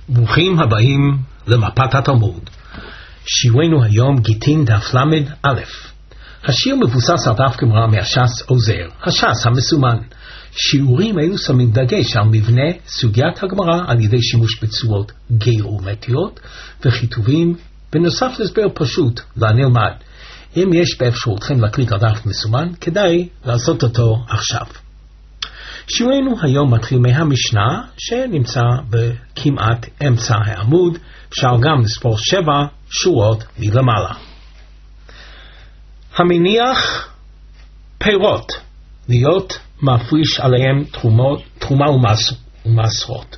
ברוכים הבאים למפת התלמוד. שיעורנו היום גיטין דף למד א'. השיר מבוסס על דף גמרא מהש"ס עוזר, הש"ס המסומן. שיעורים אלו שמים דגש על מבנה סוגיית הגמרא על ידי שימוש בצורות גיאומטריות וכיתובים, בנוסף להסבר פשוט לנלמד. אם יש באפשרותכם להקליט על דף מסומן, כדאי לעשות אותו עכשיו. שיעורנו היום מתחיל מהמשנה שנמצא בכמעט אמצע העמוד, אפשר גם לספור 7 שורות מלמעלה. המניח פירות להיות מפריש עליהם תרומה ומעשרות.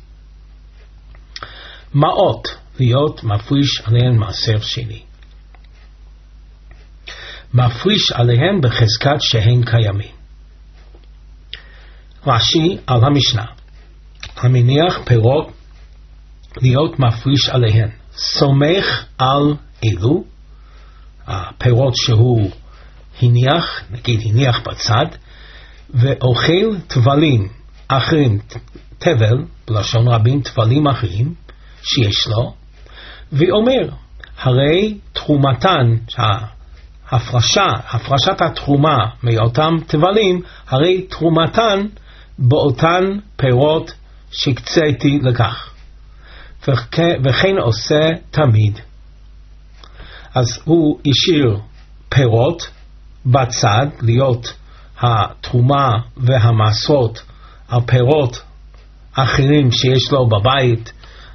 מעות להיות מפריש עליהם מעשר שני. מפריש עליהם בחזקת שהן קיימים. רש"י על המשנה, המניח פירות להיות מפריש עליהן, סומך על אלו הפירות שהוא הניח, נגיד הניח בצד, ואוכל תבלים אחרים, תבל בלשון רבים, תבלים אחרים שיש לו, ואומר הרי תרומתן, הפרשת התרומה מאותם תבלים, הרי תרומתן באותן פירות שקציתי לכך, וכן עושה תמיד. אז הוא השאיר פירות בצד להיות התרומה והמעשרות על פירות אחרים שיש לו בבית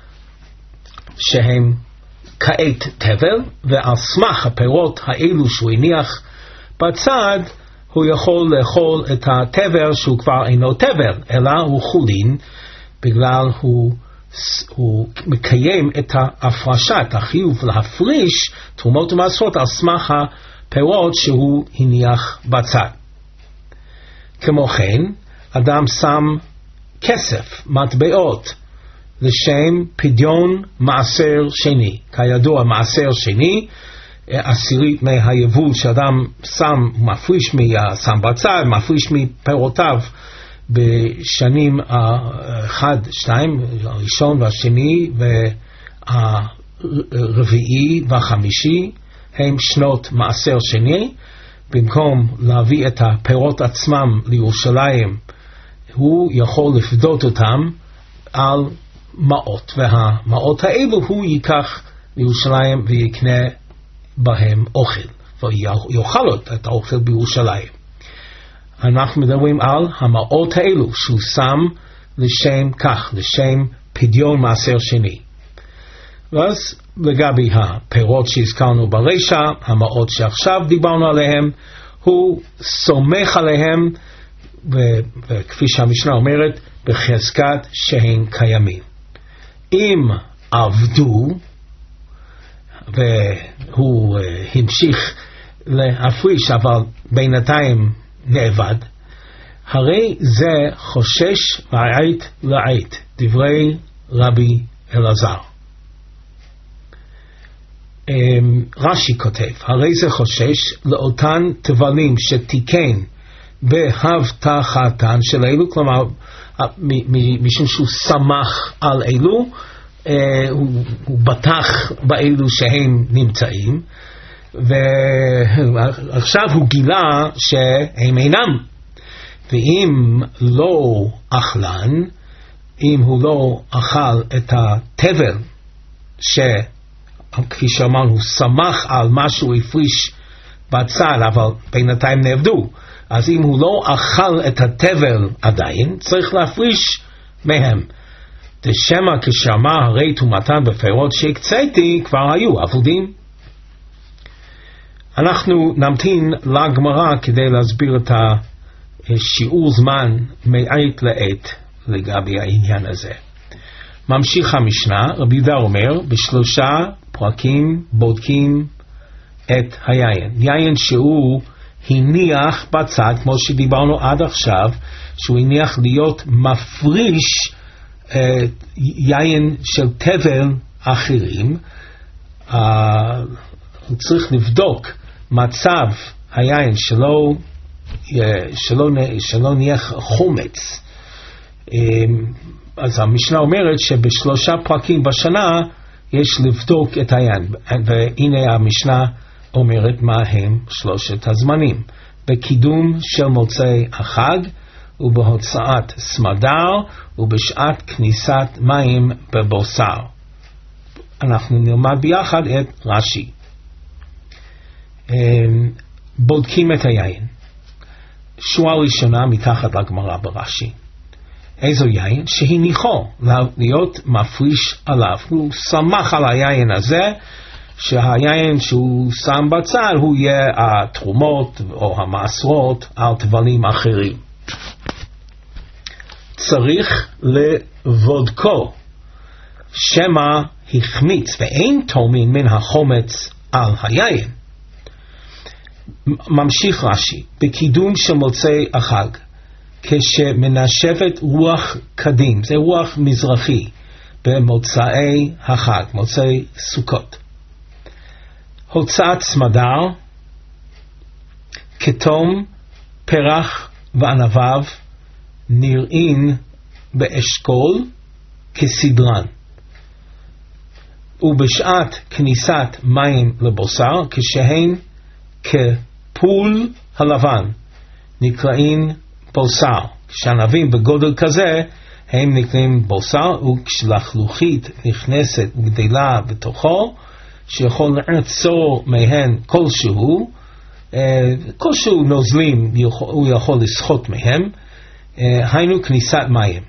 שהם כעת תבל, ועל סמך הפירות האלו שהוא הניח בצד הוא יכול לאכול את התבל שהוא כבר אינו תבל אלא הוא חולין, בגלל הוא מקיים את ההפרשת החיוב להפריש תרומות ומעשרות על סמך הפירות שהוא הניח בצד. כמו כן אדם שם כסף, מטבעות, לשם פדיון מעשר שני. כידוע מעשר שני, 10% מהיבול שאדם שם, מפריש שם בצד, מפריש מפירותיו בשנים 1, 2, הראשון והשני והרביעי והחמישי, הם שנות מעשר שני. במקום להביא את הפירות עצמם לירושלים, הוא יכול לפדות אותם על מעות, והמעות האלו הוא ייקח לירושלים ויקנה בהם אוכל, ויאכל את האוכל בירושלים. אנחנו מדברים על המעות האלו שהוא שם לשם כך, לשם פדיון מעשר שני. ואז לגבי הפירות שהזכרנו ברשע, המעות שעכשיו דיברנו עליהם, הוא סומך עליהם, וכפי שהמשנה אומרת, בחזקת שהן קיימים. אם עבדו והוא המשיך להפריש אבל בינתיים נאבד, הרי זה חושש מעית לעית, דברי רבי אלעזר. רש"י כותב, הרי זה חושש לאותן תבלים שתיקן בהבטחתן של אלו, כלומר משום שהוא שמח על אלו, הוא בטח באלו שהם נמצאים, ועכשיו הוא גילה שהם אינם, ואם לא אכלן, אם הוא לא אכל את התבל כפי שאמרנו, הוא שמח על מה שהוא הפריש בצד, אבל בינתיים נאבדו, אז אם הוא לא אכל את התבל עדיין, צריך להפריש מהם. דשמא כשאמר הרי תרומתן בפירות שהקציתי, כבר היו אבודים. אנחנו נמתין לגמרא כדי להסביר את השיעור זמן מעת לעת לגבי העניין הזה. ממשיך המשנה, רבי יהודה אומר, ב3 פרקים בודקים את היין. יין שהוא הניח בצד, כמו שדיברנו עד עכשיו, שהוא הניח להיות מפריש יין של תבל אחרים. הוא צריך לבדוק מצב היין שלא ניח חומץ, אז המשנה אומרת שבשלושה פרקים בשנה יש לבדוק את היין, והנה המשנה אומרת מה הם שלושת הזמנים: בקידום של מוצאי החג, ובהוצאת סמדר, ובשעת כניסת מים בבוסר. אנחנו נלמד ביחד את רש"י. בודקים את היין. שורה ראשונה מתחת לגמרא ברש"י. איזו יין? שהניחו להיות מפריש עליו. הוא שמח על היין הזה, שהיין שהוא שם בצד הוא יהיה התרומות או המעשרות על תבלים אחרים. צריך לבודקו, שמא החמיץ ואין תורמין מן החומץ על היין. ממשיך רש"י, בקידום של מוצאי החג, כשמנשבת רוח קדים, זה רוח מזרחי, במוצאי החג, מוצאי סוכות. הוצאת סמדר, כתום, פרח וענביו נראים באשכול כסדרן. ובשעת כניסת מים לבוסר, כשהן כפול הלבן, נקראים בוסר. כשענבים בגודל כזה הם נקראים בוסר, וכשלחלוכית נכנסת וגדלה בתוכו, שיכול לעצור מהן כלשהו נוזלים, הוא יכול לשחות מהם, היינו כניסת מים.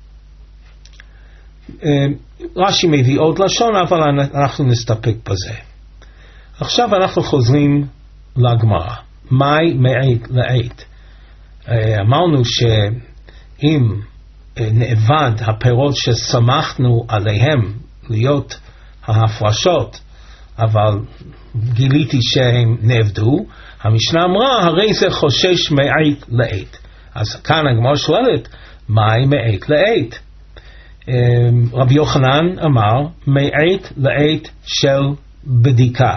רש"י מביא עוד לשון, אבל אנחנו נסתפק בזה. עכשיו אנחנו חוזרים לגמרא. מאי מעת לעת. אמרנו שאם נאבד הפירות ששמחנו עליהם להיות ההפרשות, אבל גיליתי שהם נאבדו, המשנה אמרה, הרי זה חושש מעת לעת. אז כאן הגמרא שואלת, מאי מעת לעת? רבי יוחנן אמר, מעת לעת של בדיקה.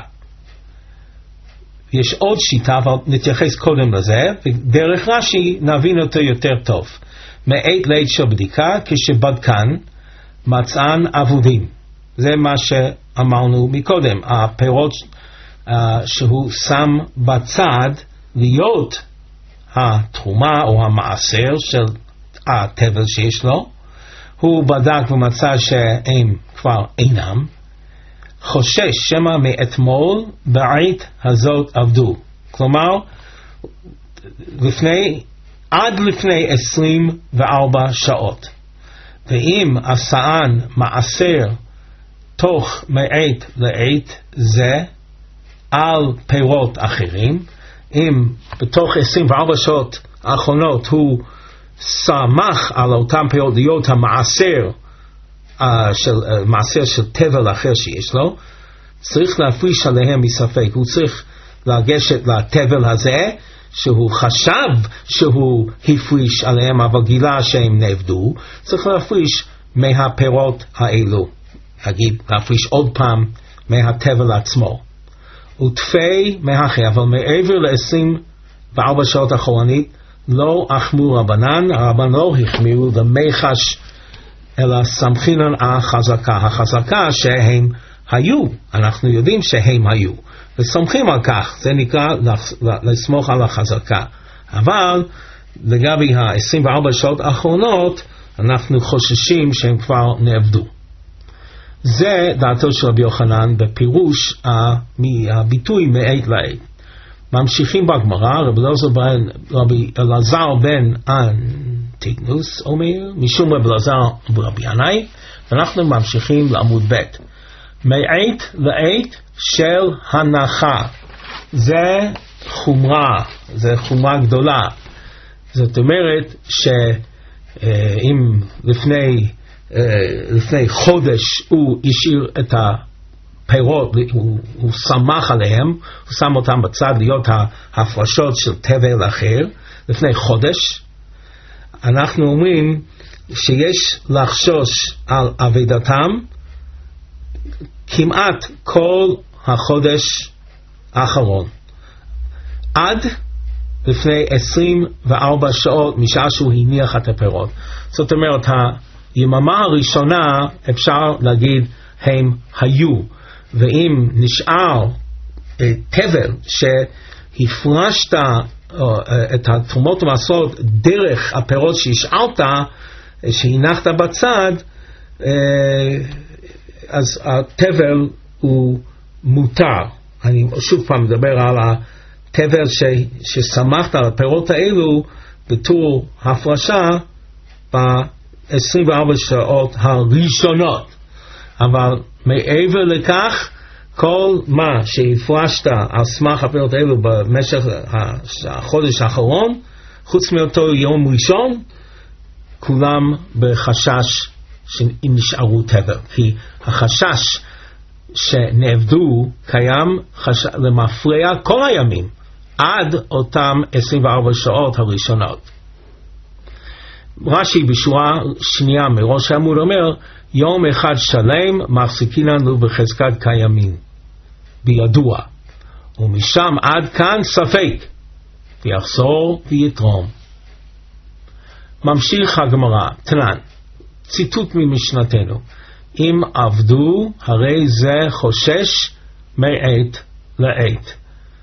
יש עוד שיטה, אבל נתייחס קודם לזה, ודרך רש"י נבין אותו יותר טוב. מעת לעת של בדיקה, כשבדקן מצאן אבודים. זה מה שאמרנו מקודם, הפירות שהוא שם בצד להיות התרומה או המעשר של התבל שיש לו, הוא בדק ומצא שהם כבר אינם, חושש שמא מאתמול בעת הזאת עבדו. כלומר, עד לפני 24 שעות. ואם עשאן מעשר תוך מעת לעת זה על פירות אחרים, אם בתוך 24 שעות האחרונות הוא שמח על אותם פירות להיות המעשר מעשר של תבל אחר שיש לו, צריך להפריש עליהם מספק. הוא צריך לגשת לתבל הזה שהוא חשב שהוא הפריש עליהם, אבל גילה שהם נאבדו, צריך להפריש מהפירות האלו, להפריש עוד פעם מהתבל עצמו. ותפי מהחי, אבל מעבר ל-24 שעות אחרונית לא אחמו רבנן, הרבנן לא החמירו למחש, אלא סמכינן החזקה. החזקה שהם היו, אנחנו יודעים שהם היו, וסומכים על כך, זה נקרא לסמוך על החזקה. אבל לגבי ה-24 שעות האחרונות, אנחנו חוששים שהם כבר נאבדו. זה דעתו של רבי יוחנן בפירוש מהביטוי מעת לעת. ממשיכים בגמרא, רבי אלעזר בן אנטיגנוס אומר, משום רבי אלעזר ורבי ינאי, ואנחנו ממשיכים לעמוד ב'. מעת לעת של הנחה. זה חומרה, זה חומרה גדולה. זאת אומרת שאם לפני חודש הוא השאיר את הפירות, הוא שמח עליהם, הוא שם אותם בצד להיות ההפרשות של תבל אחר, לפני חודש, אנחנו אומרים שיש לחשוש על עבודתם כמעט כל החודש האחרון, עד לפני 24 שעות משעה שהוא הניח את הפירות. זאת אומרת, יממה הראשונה אפשר להגיד הם היו, ואם נשאר תבל שהפרשת את התרומות ומעשרות דרך הפירות שהשארת, שהנחת בצד, אז התבל הוא מותר. אני שוב פעם מדבר על התבל ששמחת על הפירות האלו בתור הפרשה ב-24 שעות הראשונות. אבל מעבר לכך, כל מה שהפרשת על סמך הפירות האלו במשך החודש האחרון, חוץ מאותו יום ראשון, כולם בחשש שאם נשארו תבל. כי החשש שנעבדו קיים למפרע כל הימים, עד אותם 24 שעות הראשונות. רש"י בשורה שנייה מראש העמוד אומר, יום אחד שלם מחזיקיננו בחזקת קיימים, בידוע, ומשם עד כאן ספק, ויחזור ויתרום. ממשיך הגמרא, תנן, ציטוט ממשנתנו, אם עבדו הרי זה חושש מעת לעת.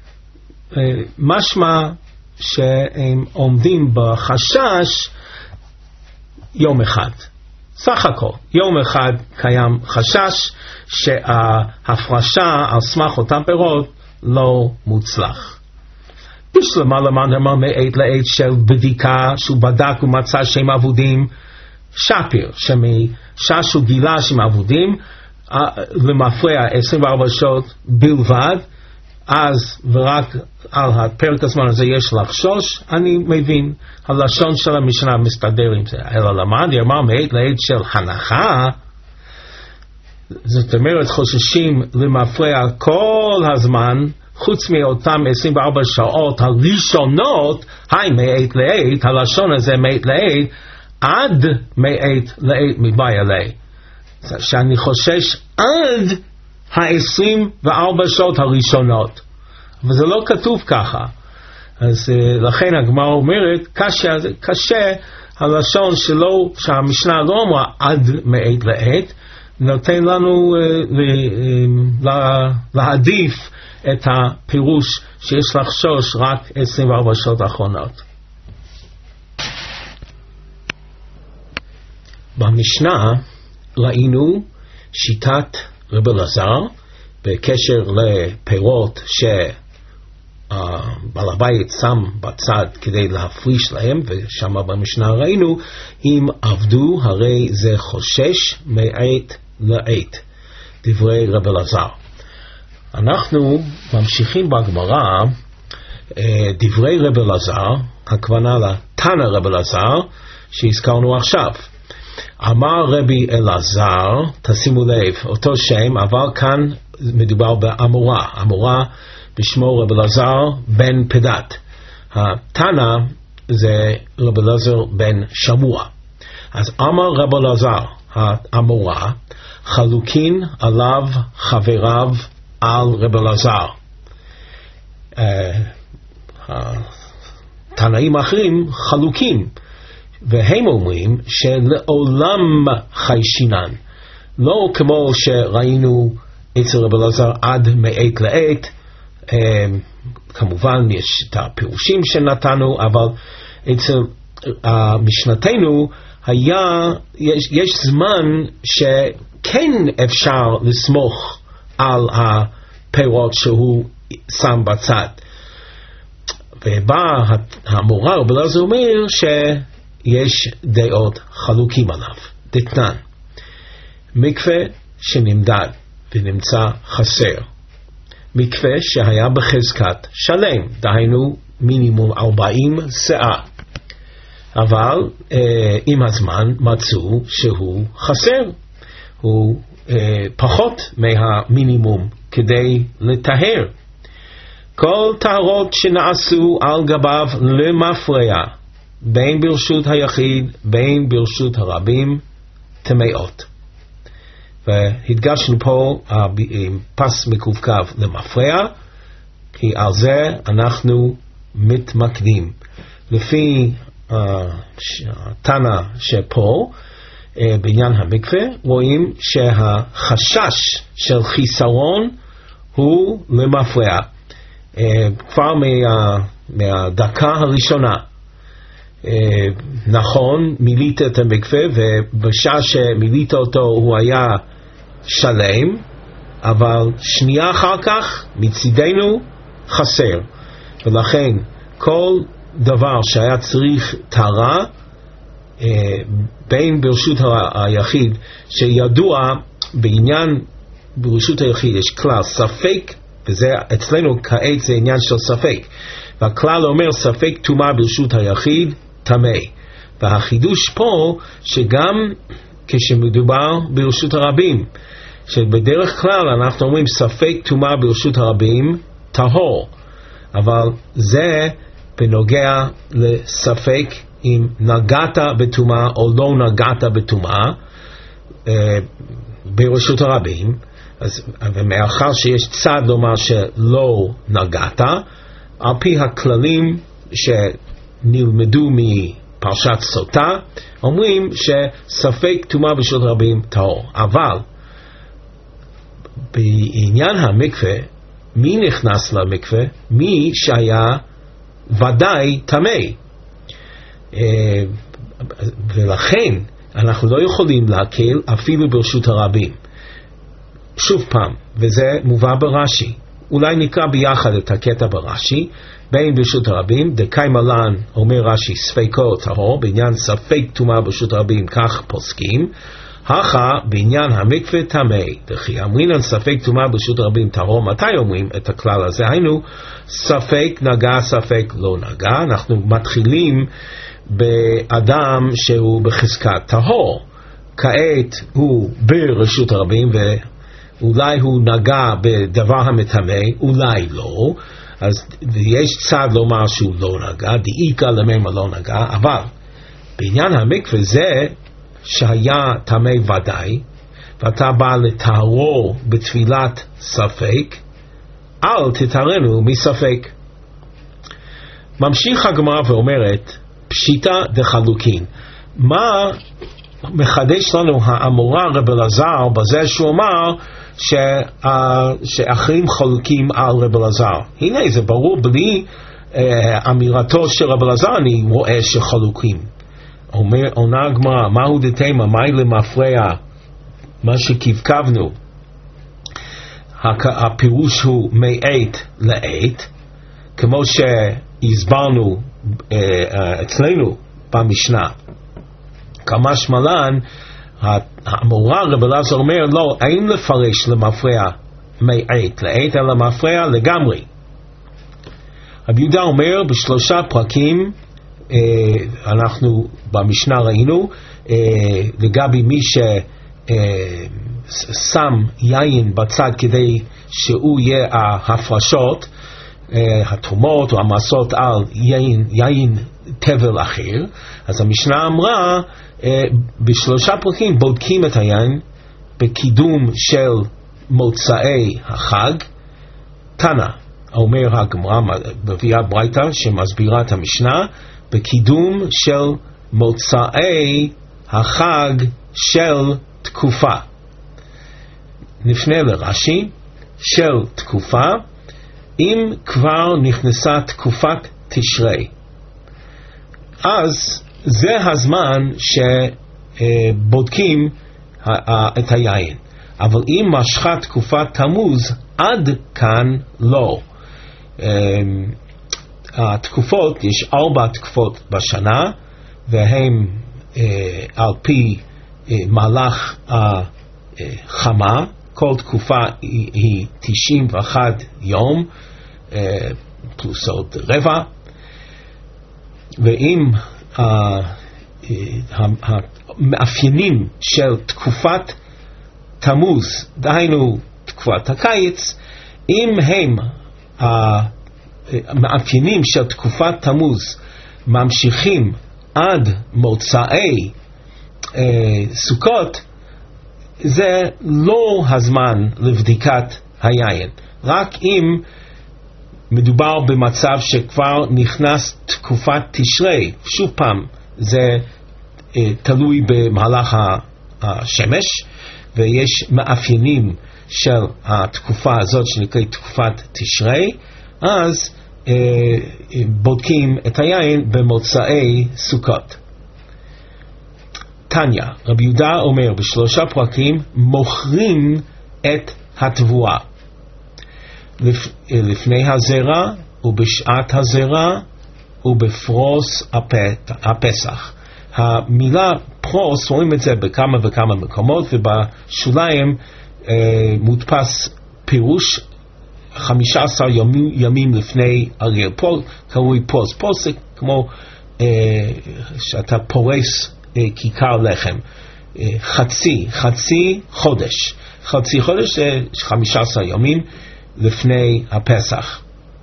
משמע שהם עומדים בחשש יום אחד. סך הכל, יום אחד קיים חשש שההפרשה על סמך אותם פירות לא מוצלח. בשלמה למען אמר מעת לעת של בדיקה שהוא בדק ומצא שהם עבודים שפיר, שמשעה שהוא גילה שהם עבודים למפרע 24 שעות בלבד, אז ורק על הפרק הזמן הזה יש לחשוש. אני מבין, הלשון של המשנה מסתדר עם זה. אלא למד אמר מעת לעת של הנחה, זאת אומרת חוששים למפרע כל הזמן, חוץ מאותם 24 שעות הראשונות, מעת לעת, הלשון הזה מעת לעת, עד מעת לעת מבעי עלי. שאני חושש עד ה-24 שעות הראשונות. אבל זה לא כתוב ככה. אז לכן הגמרא אומרת, קשה הלשון שלו, שהמשנה לא אמרה עד מעת לעת, נותן לנו להעדיף את הפירוש שיש לחשוש רק 24 שעות האחרונות. במשנה ראינו שיטת רבי אלעזר בקשר לפירות שבעל הבית שם בצד כדי להפריש להם, ושם במשנה ראינו אם עבדו הרי זה חושש מעת לעת, דברי רבי אלעזר. אנחנו ממשיכים בגמרא, דברי רבי אלעזר, הכוונה לתנא רבי אלעזר שהזכרנו עכשיו. אמר רבי אלעזר, תשימו לב, אותו שם, אבל כאן מדובר באמורה. אמורה בשמו רבי אלעזר בן פדת. התנא זה רבי אלעזר בן שמוע. אז אמר רבי אלעזר, האמורה, חלוקין עליו חבריו על רבי אלעזר. התנאים האחרים חלוקים, והם אומרים שלעולם חיישינן, לא כמו שראינו אצל רבי אלעזר עד מעת לעת. כמובן יש את הפירושים שנתנו, אבל אצל משנתנו יש זמן שכן אפשר לסמוך על הפירות שהוא שם בצד. ובא המורה רבי אלעזר אומר שיש דעות חלוקים עליו. דתנן, מקווה שנמדד ונמצא חסר, מקווה שהיה בחזקת שלם, דהיינו מינימום 40 שאה, אבל עם הזמן מצאו שהוא חסר, הוא פחות מהמינימום כדי לטהר. כל טהרות שנעשו על גביו למפרע, בין ברשות היחיד בין ברשות הרבים, טמאות. והדגשנו פה פס מקווקו למפרע, כי על זה אנחנו מתמקדים. לפי התנא שפה, בעניין המקווה, רואים שהחשש של חיסרון הוא למפרע. כבר מהדקה הראשונה. נכון, מילאת את המקווה, ובשעה שמילאת אותו הוא היה שלם, אבל שנייה אחר כך מצידנו חסר. ולכן כל דבר שהיה צריך טהרה, בין ברשות היחיד, שידוע בעניין ברשות היחיד יש כלל ספק, וזה אצלנו כעת זה עניין של ספק, והכלל אומר ספק טומאה ברשות היחיד טמא. והחידוש פה שגם כשמדובר ברשות הרבים, שבדרך כלל אנחנו אומרים ספק טומאה ברשות הרבים טהור, אבל זה בנוגע לספק אם נגעת בטומאה או לא נגעת בטומאה ברשות הרבים. ומאחר שיש צד לומר שלא נגעת, על פי הכללים שנלמדו מפרשת סוטה, אומרים שספק טומאה ברשות הרבים טהור. אבל בעניין המקווה, מי נכנס למקווה? מי שהיה ודאי טמא. ולכן אנחנו לא יכולים להקל אפילו ברשות הרבים. שוב פעם, וזה מובא ברש"י. אולי נקרא ביחד את הקטע ברש"י. בין ברשות הרבים, דקאי מלן אומר רש"י ספקו טהור, בעניין ספק טומאה ברשות הרבים כך פוסקים. הכה בעניין המקווה טמא, דכי אמרינן ספק טומאה ברשות הרבים טהור. מתי אומרים את הכלל הזה? היינו ספק נגע ספק לא נגע. אנחנו מתחילים באדם שהוא בחזקת טהור, כעת הוא ברשות הרבים ואולי הוא נגע בדבר המטמא, אולי לא, אז יש צד לומר שהוא לא נגע, דאיקה לממה לא נגע. אבל בעניין המקווה זה שהיה טמא ודאי, ואתה בא לטהרו בתפילת ספק, אל תטהרנו מספק. ממשיך הגמרא ואומרת פשיטא דחלוקין. מה מחדש לנו האמורא רב אלעזר בזה שהוא אמר שאחרים חולקים על רב אלעזר? הנה זה ברור, בלי אמירתו של רב אלעזר אני רואה שחלוקים. עונה הגמרא, מהו דתימה, מהי למפרע, מה שכבכבנו, הפירוש הוא מעת לעת, כמו שהסברנו אצלנו במשנה. כמה שמלן, המורא רב אלעזר אומר לא, אין לפרש למפרע מעת לעת, אלא מפרע לגמרי. רבי יהודה אומר בשלושה פרקים, אנחנו במשנה ראינו לגבי מי ששם יין בצד כדי שהוא יהיה ההפרשות, התרומות או המסות על יין תבל אחר. אז המשנה אמרה בשלושה פרקים בודקים את היין בקידום של מוצאי החג. תנא אומר הגמרא, מביאה ברייתא שמסבירה את המשנה, בקידום של מוצאי החג של תקופה. נפנה לרש"י, של תקופה, אם כבר נכנסה תקופת תשרי, אז זה הזמן שבודקים את היין. אבל אם משכה תקופת תמוז, עד כאן לא. התקופות, יש 4 תקופות בשנה, והם על פי מהלך החמה. כל תקופה היא 91 יום פלוס עוד רבע. ואם המאפיינים של תקופת תמוז, דהיינו תקופת הקיץ, אם הם המאפיינים של תקופת תמוז ממשיכים עד מוצאי סוכות, זה לא הזמן לבדיקת היין. רק אם מדובר במצב שכבר נכנס תקופת תשרי, שוב פעם, זה תלוי במהלך השמש, ויש מאפיינים של התקופה הזאת שנקראת תקופת תשרי, אז בודקים את היין במוצאי סוכות. תניא, רבי יהודה אומר בשלושה פרקים, מוכרים את התבואה לפני הזרע ובשעת הזרע ובפרוס הפסח. המילה פרוס, רואים את זה בכמה וכמה מקומות, ובשוליים מודפס פירוש 15 ימים לפני הרגל. פה קרוי פרוס. פרוס זה כמו שאתה פורס כיכר לחם. חצי חודש. חצי חודש זה 15 ימים לפני הפסח.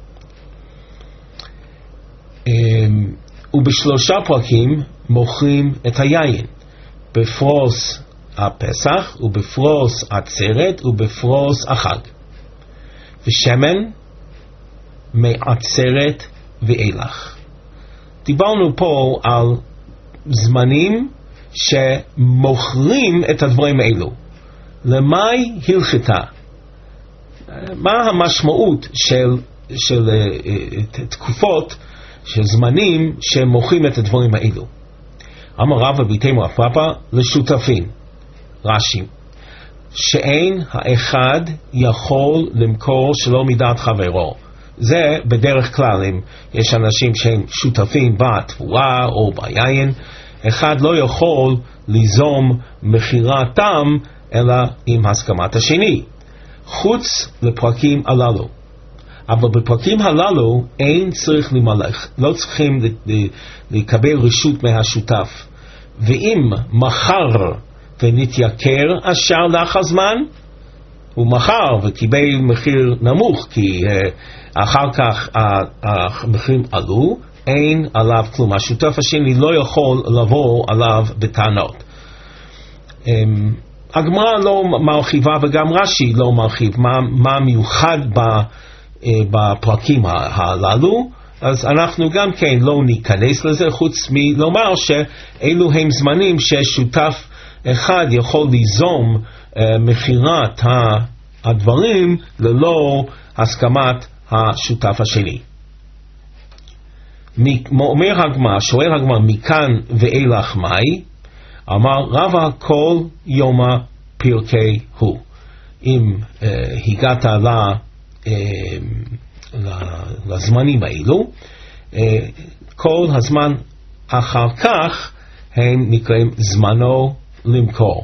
ובשלושה פרקים מוכרים את היין, בפרוס הפסח ובפרוס עצרת ובפרוס החג, ושמן מעצרת ואילך. דיברנו פה על זמנים שמוכרים את הדברים האלו. למאי הלכתה? מה המשמעות של תקופות, של זמנים שמוכרים את הדברים האלו? אמר רבא ביתנו רב פאפא לשותפים. רש"י, שאין האחד יכול למכור שלא מדעת חברו. זה בדרך כלל, אם יש אנשים שהם שותפים בתבואה או ביין, אחד לא יכול ליזום מכירתם אלא עם הסכמת השני, חוץ לפרקים הללו. אבל בפרקים הללו אין צריך למלך, לא צריכים לקבל רשות מהשותף. ואם מחר ונתייקר השאר לאחר זמן, הוא מחר וקיבל מחיר נמוך, כי אחר כך המחירים עלו, אין עליו כלום. השותף השני לא יכול לבוא עליו בטענות. הגמרא לא מרחיבה וגם רש"י לא מרחיב מה מיוחד בפרקים הללו, אז אנחנו גם כן לא ניכנס לזה, חוץ מלומר שאלו הם זמנים ששותף אחד יכול ליזום מכירת הדברים ללא הסכמת השותף השני. אומר הגמרא, שואל הגמרא, מכאן ואילך מאי? אמר רבא, כל יומא פרקי הוא. אם הגעת לזמנים האלו, כל הזמן אחר כך הם נקראים זמנו למכור.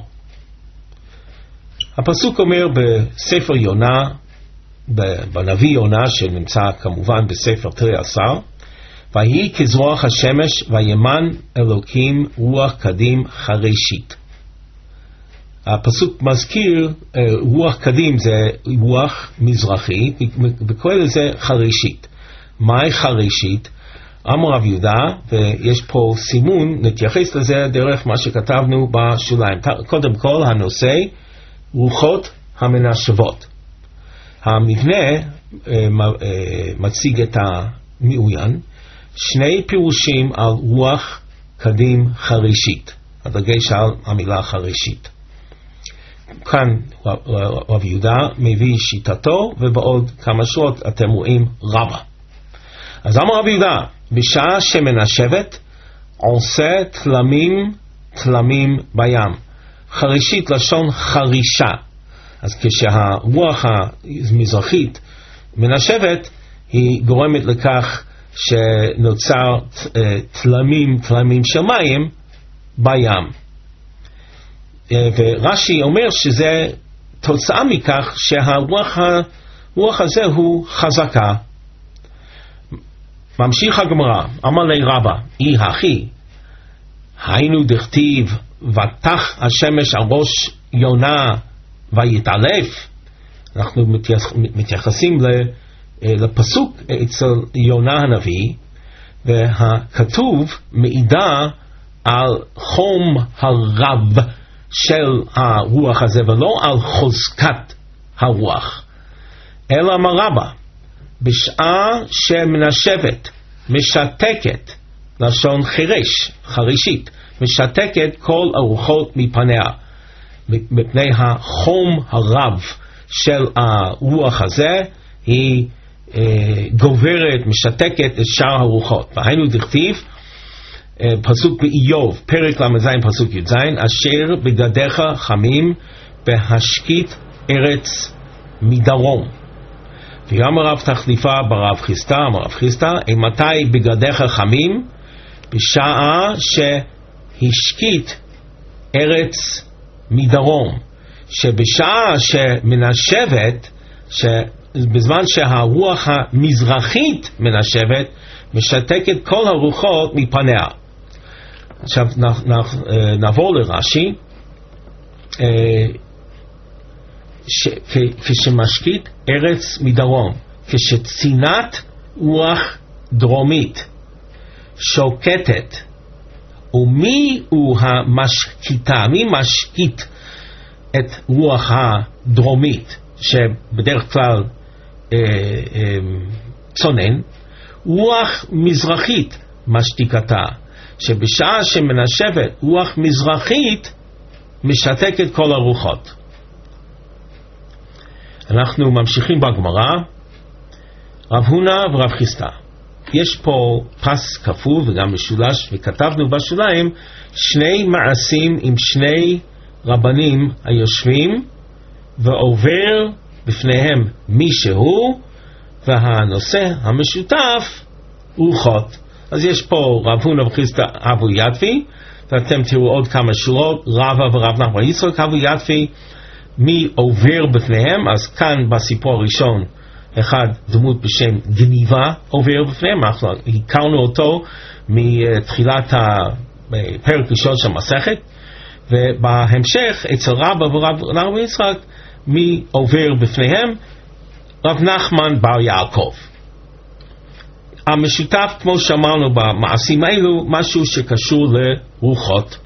הפסוק אומר בספר יונה, בנביא יונה שנמצא כמובן בספר תרי עשר, ויהי כזרוח השמש וימן אלוקים רוח קדים חרישית. הפסוק מזכיר רוח קדים זה רוח מזרחי, וקורא לזה חרישית. מהי חרישית? אמר רב יהודה, ויש פה סימון, נתייחס לזה דרך מה שכתבנו בשוליים. קודם כל הנושא רוחות המנשבות. המבנה מציג את המעוין, שני פירושים על רוח קדים חרישית, הדגש על המילה חרישית. כאן רב יהודה מביא שיטתו, ובעוד כמה שורות אתם רואים רבא. אז אמר רב יהודה, בשעה שמנשבת עושה תלמים בים. חרישית לשון חרישה. אז כשהרוח המזרחית מנשבת, היא גורמת לכך שנוצר תלמים של מים בים. ורש"י אומר שזה תוצאה מכך שהרוח הזה הוא חזקה. ממשיך הגמרא, אמר לי רבא, אי הכי, היינו דכתיב ותח השמש על ראש יונה ויתעלף. אנחנו מתייחסים לפסוק אצל יונה הנביא, והכתוב מעידה על חום הרב של הרוח הזה, ולא על חוזקת הרוח. אלא אמר רבא, בשעה שמנשבת, משתקת, לשון חרישית, משתקת כל הרוחות מפניה, מפני החום הרב של הרוח הזה, היא גוברת, משתקת את שאר הרוחות. והיינו דכתיב, פסוק באיוב, פרק למ"ז פסוק י"ז, אשר בגדיך חמים בהשקית ארץ מדרום. ויאמר רב תחליפה ברב חיסטה, אמר רב חיסטה, מתי בגדיך חמים? בשעה שהשקית ארץ מדרום, שבשעה שמנשבת, בזמן שהרוח המזרחית מנשבת, משתקת כל הרוחות מפניה. עכשיו נעבור לרש"י. כשמשקית ארץ מדרום, כשצינת רוח דרומית שוקטת, ומי הוא המשקיטה? מי משקיט את רוח הדרומית שבדרך כלל צונן? רוח מזרחית משתיקתה, שבשעה שמנשבת רוח מזרחית משתקת כל הרוחות. אנחנו ממשיכים בגמרא, רב הונא ורב חיסטה. יש פה פס כפול וגם משולש, וכתבנו בשוליים שני מעשים עם שני רבנים היושבים, ועובר בפניהם מישהו, והנושא המשותף רוחות. אז יש פה רב הונא וחיסטה אבו ידפי, ואתם תראו עוד כמה שורות, רבא ורב נחמן יצחק אבו ידפי, מי עובר בפניהם. אז כאן בסיפור הראשון, אחד דמות בשם גניבה עובר בפניהם, אנחנו הכרנו אותו מתחילת הפרק ראשון של המסכת, ובהמשך אצל רבא ורב נחמן יצחק, מי עובר בפניהם? רב נחמן בר יעקב. המשותף, כמו שאמרנו במעשים האלו, משהו שקשור לרוחות.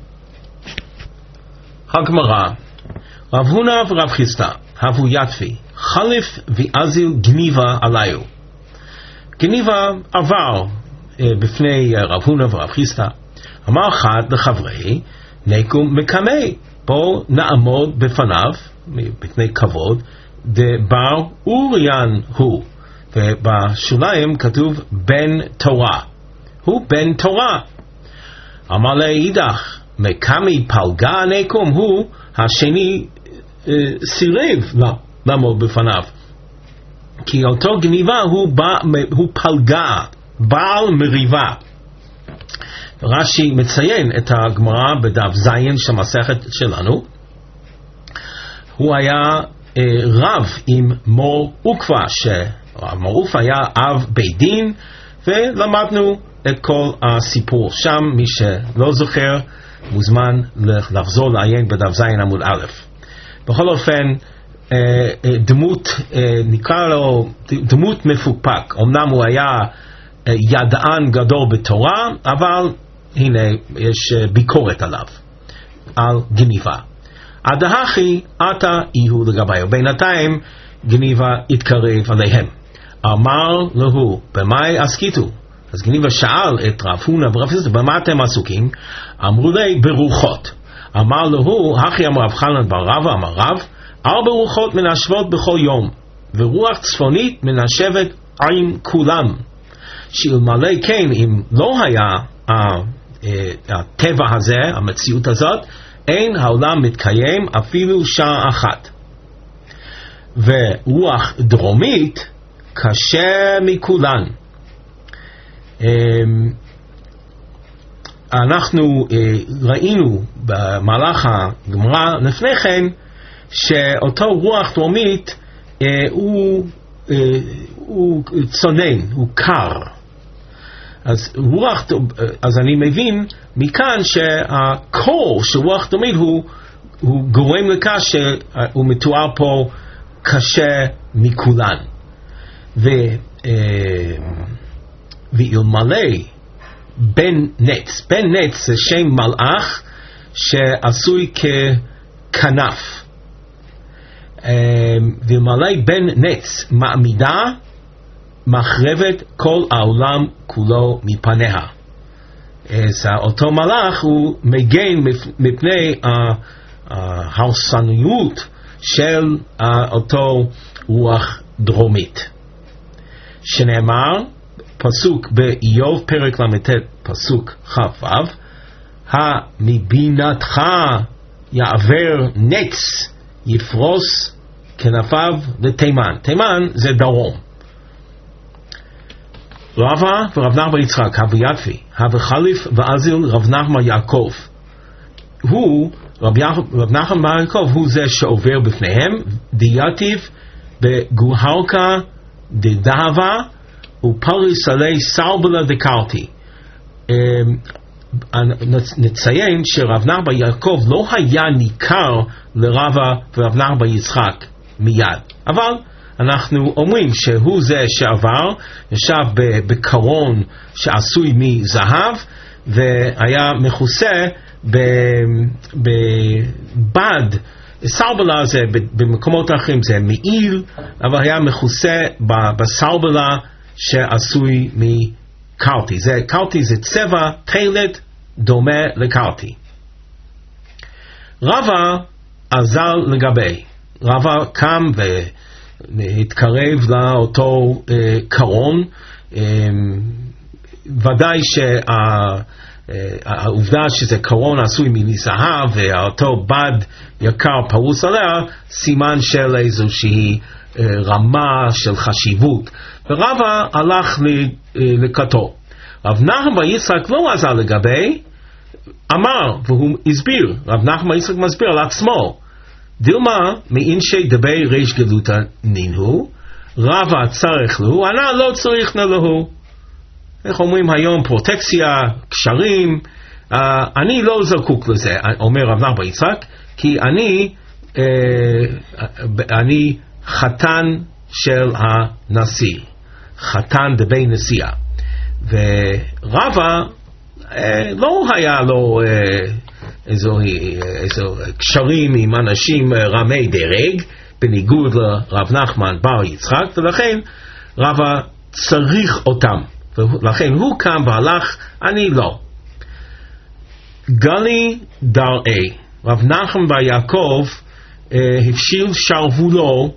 הגמרא, רב הונא ורב חיסטה אבו ידפי, חלף ואזיל גניבה עליו. גניבה עבר בפני רב הונא ורב חיסטה. אמר אחד לחברי, נקום מקמי, בוא נעמוד בפניו, בפני כבוד, דבר אוריין הוא. ובשוליים כתוב בן תורה, הוא בן תורה. אמר לאידך, מקמי פלגה נקום, הוא השני סירב לעמוד בפניו, כי אותו גניבה הוא פלגה, בעל מריבה. רש"י מציין את הגמרא בדף זין של המסכת שלנו. הוא היה רב עם מור עוקבא, שמור עוקבא היה אב בית דין, ולמדנו את כל הסיפור שם. מי שלא זוכר מוזמן לחזור לעיין בדף זין עמוד א'. בכל אופן, דמות, נקרא לו דמות מפוקפק. אמנם הוא היה ידען גדול בתורה, אבל הנה יש ביקורת עליו, על גניבה. הדהכי עתה יהיו לגביו. בינתיים גניבה התקרב עליהם. אמר לו, במאי עסקיתו? אז גניבה שאל את רב הונא ורב חיסטה, במה אתם עסוקים? אמרו לי, ברוחות. אמר לו, הכי אמר רב חנן בר רבא, אמר רב, 4 רוחות מנשבות בכל יום, ורוח צפונית מנשבת עם כולם. שאלמלא כן, אם לא היה הטבע הזה, המציאות הזאת, אין העולם מתקיים אפילו שעה אחת. ורוח דרומית קשה מכולן. אנחנו ראינו במהלך הגמרא לפני כן, שאותו רוח דרומית הוא צונן, הוא קר. אז אני מבין מכאן שהקור של רוח דרומית הוא גורם לכך שהוא מתואר פה קשה מכולן. ואלמלא בן נץ, בן נץ זה שם מלאך שעשוי ככנף, ואלמלא בן נץ מעמידה, מחרבת כל העולם כולו מפניה. אז אותו מלאך הוא מגן מפני ההרסניות של אותו רוח דרומית. שנאמר, פסוק באיוב פרק ל"ט פסוק כ"ו, מבינתך יעבר נץ יפרוס כנפיו לתימן. תימן זה דרום. רבא ורב נחמן יצחק הוויתפי וחליף ואזיל רב נחמן יעקב, הוא רב נחמן בר יעקב הוא זה שעובר בפניהם, דייתיב בגוהרקה דדהבה ופריס עלי סרבלה דקרתי. נציין שרב נחמן בר יעקב לא היה ניכר לרבא ורב נחמן בר יצחק מיד, אבל אנחנו אומרים שהוא זה שעבר, ישב בקרון שעשוי מזהב והיה מכוסה בבד. סרבלה זה במקומות אחרים זה מעיל, אבל היה מכוסה בסרבלה שעשוי מקרתי. קרתי זה צבע תכלת דומה לקרתי. רבא עזר לגבי, רבא קם והתקרב לאותו קרון. ודאי העובדה שזה קרון עשוי מזהב ואותו בד יקר פרוס עליה, סימן של איזושהי רמה של חשיבות, ורבא הלך לקראתו. רב נחמן בר יצחק לא עזר לגבי, אמר והוא הסביר. רב נחמן בר יצחק מסביר על עצמו, דילמה מאינשי דבי ריש גלותא נינו, רבא צריך לו, ענה לא צריך נלהו. איך אומרים היום? פרוטקציה, קשרים. אני לא זקוק לזה, אומר רב נחמן בר יצחק, כי אני חתן של הנשיא, חתן דבי נשיאה. ורבא לא היה לו איזו קשרים עם אנשים רמי דרג, בניגוד לרב נחמן בר יצחק, ולכן רבא צריך אותם, ולכן הוא קם והלך, אני לא. גלי דרעי, רב נחמן בר יעקב הפשיל שרוולו,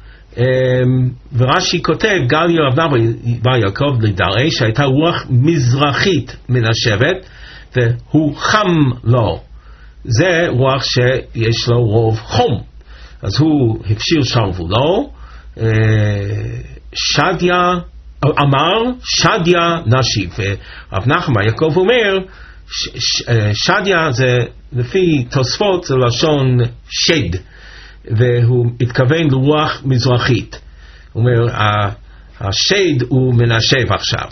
ורש"י כותב גלי רב נחמן בר יעקב לדרעי שהייתה רוח מזרחית מן השבט והוא חם לו. זה רוח שיש לו רוב חום, אז הוא הפשיל שרוולו. שדיה אמר שדיה נשיב, ורב נחמן בר יעקב אומר שדיה זה לפי תוספות זה לשון שד, והוא התכוון לרוח מזרחית. הוא אומר השד הוא מנשב עכשיו.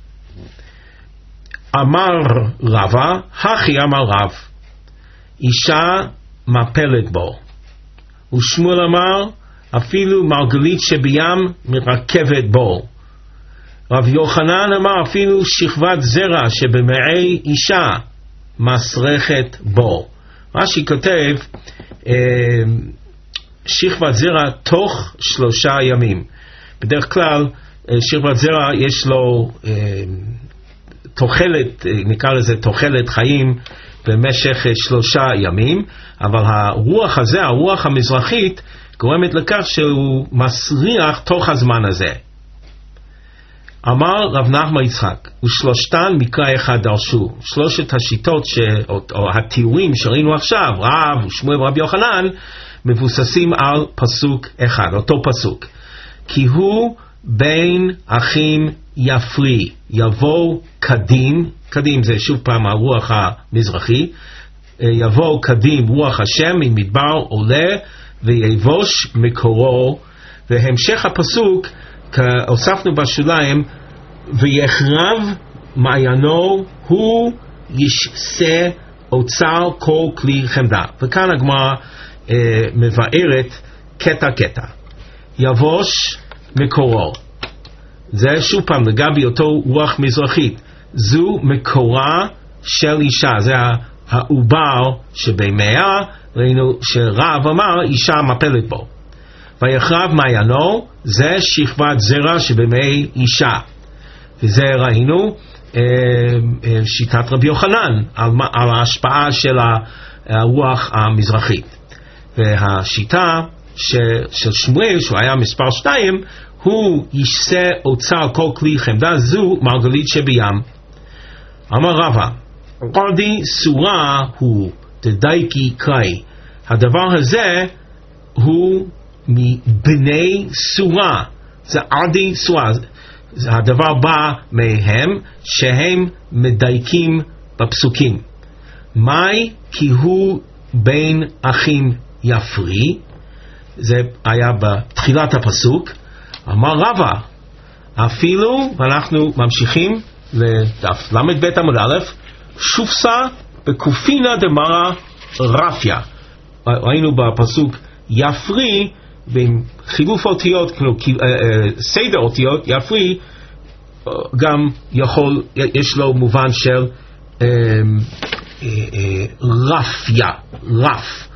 אמר רבא, הכי אמר רב, אישה מפלת בו. ושמואל אמר, אפילו מרגלית שבים מרכבת בו. רב יוחנן אמר, אפילו שכבת זרע שבמעי אישה מסרכת בו. רש"י כותב שכבת זרע תוך 3 ימים. בדרך כלל שכבת זרע יש לו תוחלת, נקרא לזה תוחלת חיים במשך 3 ימים, אבל הרוח הזה, הרוח המזרחית, גורמת לכך שהוא מסריח תוך הזמן הזה. אמר רב נחמן יצחק, ושלושתן מקרא אחד דרשו. 3 השיטות או התיאורים שראינו עכשיו, רב ושמואל ורב יוחנן, מבוססים על פסוק אחד, אותו פסוק. כי הוא בין אחים יפרי, יבוא קדים, קדים זה שוב פעם הרוח המזרחי, יבוא קדים רוח השם ממדבר עולה ויבוש מקורו. והמשך הפסוק הוספנו בשוליים, ויחרב מעיינו הוא ישסה אוצר כל כלי חמדה. וכאן הגמרא מבארת קטע קטע. יבוש מקורו, זה שוב פעם לגבי אותו רוח מזרחית, זו מקורה של אישה, זה העובר שבמאה, ראינו שרב אמר אישה מפלת בו. ויחרב מעיינו, זה שכבת זרע שבמי אישה, וזה ראינו שיטת רבי יוחנן על ההשפעה של הרוח המזרחית. והשיטה של שמואל, שהוא היה מספר 2, הוא ישסה אוצר כל כלי חמדה זו מרגלית שבים. אמר רבא, ערדי סורה הוא תדייקי קראי. הדבר הזה הוא מבני סורה, זה ערדי סורה, הדבר בא מהם שהם מדייקים בפסוקים. מאי כי הוא בין אחים יפרי, זה היה בתחילת הפסוק. אמר רבא, אפילו, ואנחנו ממשיכים לדף למד בית עמוד א', שופסה בקופינה דמרא רפיה. ראינו בפסוק יפרי, ועם חילוף אותיות, סדר אותיות, יפרי, גם יכול, יש לו מובן של רפיה, רף.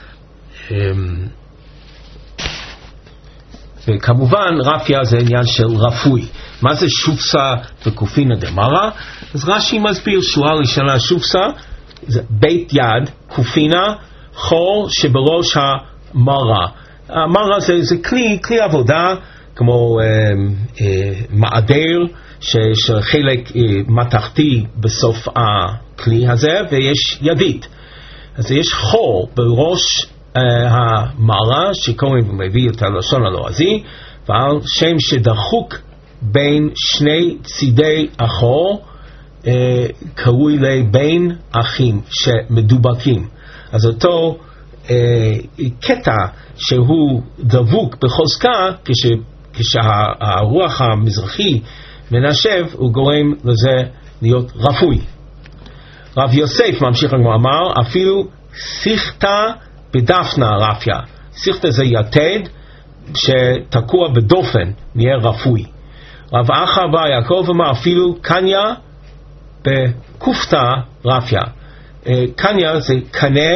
וכמובן רפיה זה עניין של רפוי. מה זה שופסה וקופינה דמרא? אז רש"י מסביר שורה ראשונה, שופסה זה בית יד, קופינה חור שבראש המרא. המרא זה כלי עבודה כמו מעדר שחלק מתחתי בסוף הכלי הזה, ויש ידית. אז יש חור בראש המרא שקוראים ומביא את הלשון הלועזי, ועל שם שדחוק בין שני צידי החור קרוי לבין אחים שמדובקים. אז אותו קטע שהוא דבוק בחוזקה, כשהרוח המזרחי מנשב, הוא גורם לזה להיות רפוי. רב יוסף ממשיך ואמר, אפילו שיחתא בדפנה רפיה. שיחתא זה יתד שתקוע בדופן, נהיה רפוי. רב אחא בר יעקב אמר, אפילו קניה בקופתא רפיה. קניה זה קנה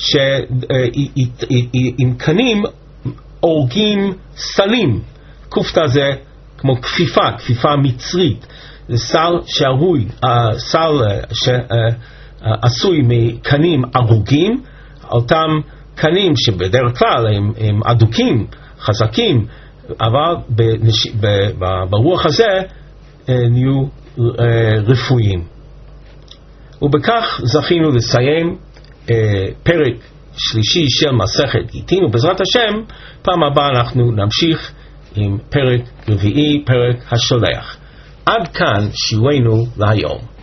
שעם קנים אורגים סלים. קופתא זה כמו כפיפה מצרית. זה סל שערוי, סל שעשוי מקנים ארוגים, אותם קנים שבדרך כלל הם אדוקים, חזקים, אבל ברוח הזה נהיו רפואיים. ובכך זכינו לסיים פרק שלישי של מסכת גיטין, ובעזרת השם פעם הבאה אנחנו נמשיך עם פרק רביעי, פרק השולח. עד כאן שיעורנו להיום.